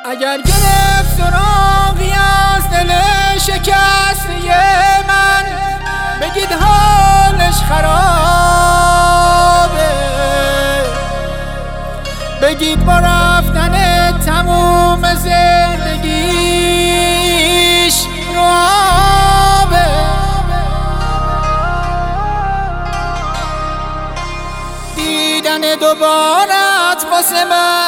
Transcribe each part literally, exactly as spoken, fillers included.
اگر گرفت سراغی از دل شکسته من، بگید حالش خرابه، بگید با رفتن تموم زندگیش رو آبه. دیدن دوبارت واسه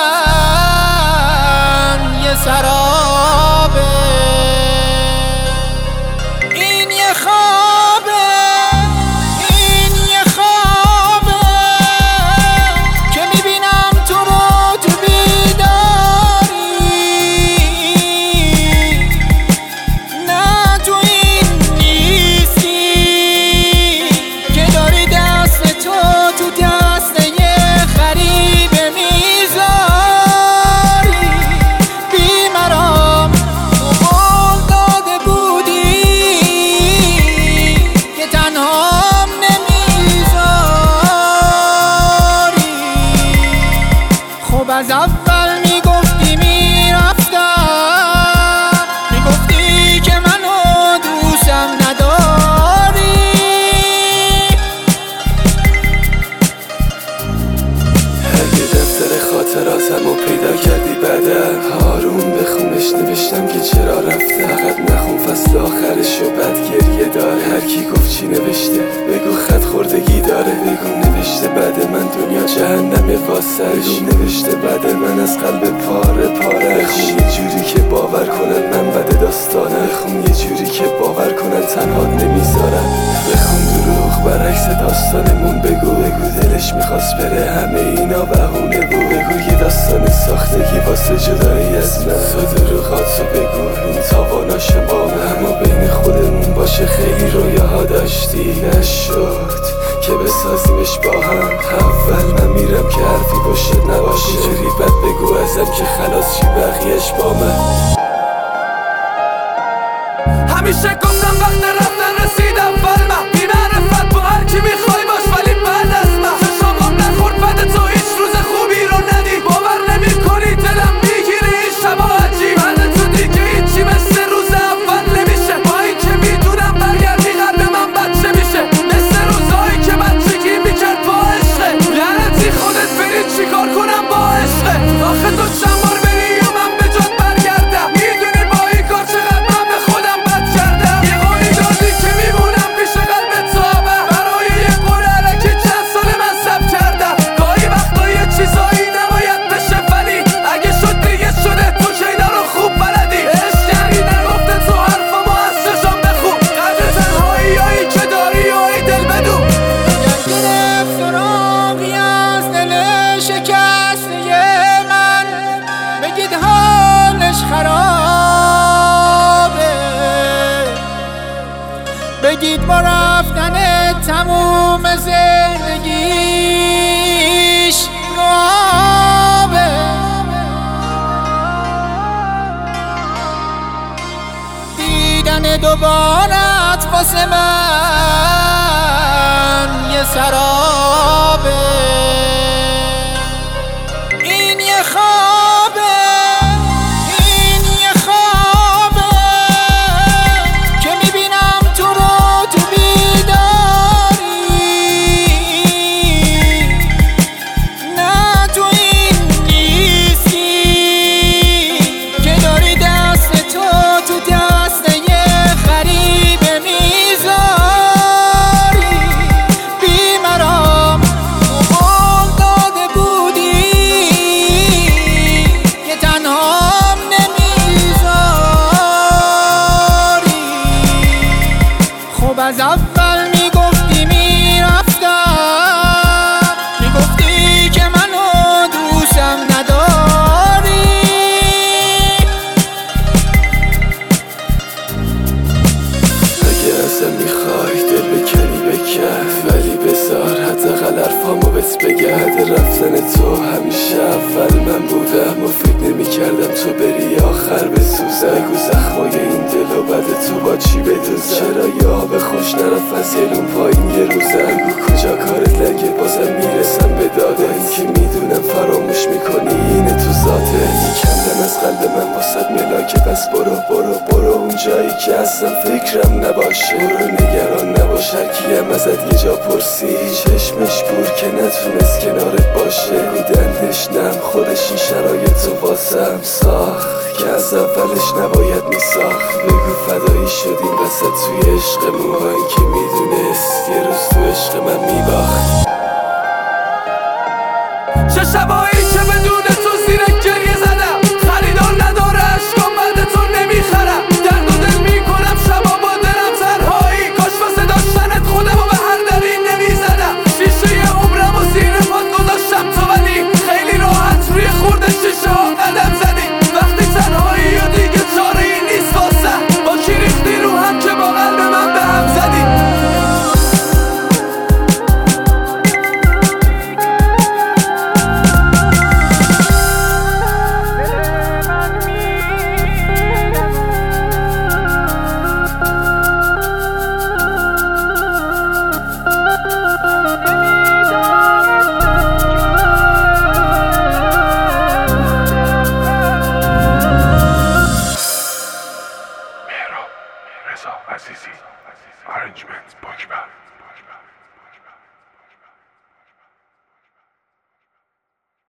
من یه سرابه، این یه خوابه، این یه خوابه که میبینم تو رو تو بیداری، نه تو این نیستی که داری دست تو تو دست یه غریبه میذاری. بیمرام تو قول داده بودی که تنهام نمیذاری. خب از اول میگفتی میرفتم، میگفتی که منو دوستم نداری. اگه دفتر خاطراتمو پیدا کردی بعدم، آروم بخونش، نوشتم که چرا رفته. فقط نخون فصل آخرشو، بد گریه داره. هر کی گفت چی نوشته بگو خط خوردگی داره. بگو نوشته بعد من دنیا جهنمه واسش. بگو نوشته بعد من از قلب پاره پاره. بخون یه جوری که باور کنن من بد داستانه. بخون یه جوری که باور کنن تنها نمیذارم. بخون دروغ برعکس داستانمون. بگو بگو دلش میخواست بره، همه اینا بهونه بود. بگو یه داستان ساختگی واسه جدایی از من. تو دروغاتو بگو، این تاواناش بامه. اما بین خودمون باشه، خیلی رویاها داشتی نشد که بسازیمش با هم. اول من میرم که حرفی باشه نباشه. جوری بد بگو ازم که خلاص چی بقیهش با من. همیشه گفتم وقت رفتن رسیدم فلمه. بی معرفت با هر کی میخوای باش، ولی بعد از من چشامم نخورد بعد تو هیچ روز خوبی رو ندی. باور نمی کنی دلم میگیره این شبا عجیب. بعد تو دیگه هیچی مثل روز اول نمیشه. با این که میدونم برگردی قلب من بچه میشه، مثل روزهایی که بچگی میکرد با عشقه. لعنتی خودت بری چیکار کنم با عشقه. آخه تو چند بار بری یا من به جات برگردم. میدونی با این کار چقدر من به خودم بد کردم. یه قولی دادی که میمونم پیش قلب تو ابد. برای یه قول علکی چند سال من سب کردم. گاهی وقتا یه چیزایی نباید بشه، ولی اگه شد دیگه شده. تو که اینا رو خوب بلدی. عشق یعنی نگفته تو حرفامو از چشام بخون. قدر تنهاییایی که داری و ای دل بدون. اگر گرفت سراغی از دل شکسته من، بگید حالش خرابه، بگید با رفتن تموم زندگیش رو آبه. دیدن دوبارت واسه من یه سرابه، این یه خوابه، این یه خوابه که میبینم تو رو تو بیداری، نه تو این نیستی که داری دست تو تو دست یه غریبه میذاری. بیمرام تو قول داده بودی که تنهام نمیذاری. خب از اول میگفتی میرفتم، میگفتی که منو دوستم نداری. اگه ازم میخوای دل بکنی بکن، ولی به بگذار حداقل حرفامو بهت بگم حد رفتن تو همیشه اول من بودم و فکر نمی کردم تو بری آخر بسوزم. بگو زخمای این دل و بد تو با چی بدوزم؟ چرا یه آب خوش نرفت از یلون پایین یه روزم؟ بگو کجا کارت لگه بازم میرسم به داده این که میدونم فراموش میکنی اینه تو ذاته. کندم از قلب من واسد ملاکه پس برو برو برو اون جایی که اصلا فکرم نباشه. برو نگران نباش هر کیم ازت یه جا پرسی چشمش کور که نتونست کنارت باشه. بودندش نم خودش این شرایط تو واسم ساخت که از اولش نباید میساخت. بگو فدایی شدیم وسط توی عشقمون با این که میدونست یه روز تو عشق من میباخت. چه شبایی که بدون تو زیر گریه زدم خریدار نداره عشقام بعد تو نمیخرم. درد و دل میکنم شبا با دلم تنهایی کاش واسه داشتنت خودمو به هر دری نمیزدم. شیشه عمرم و زیر پات گذاشتم تو ولی خیلی راحت روی خورده شیشه ها قدم زدی. وقتی تنهایی و دیگه چاره ای نیست واسه با کی ریختی رو هم که با قلب من به هم زدی. عزیزی Arrangements Bookman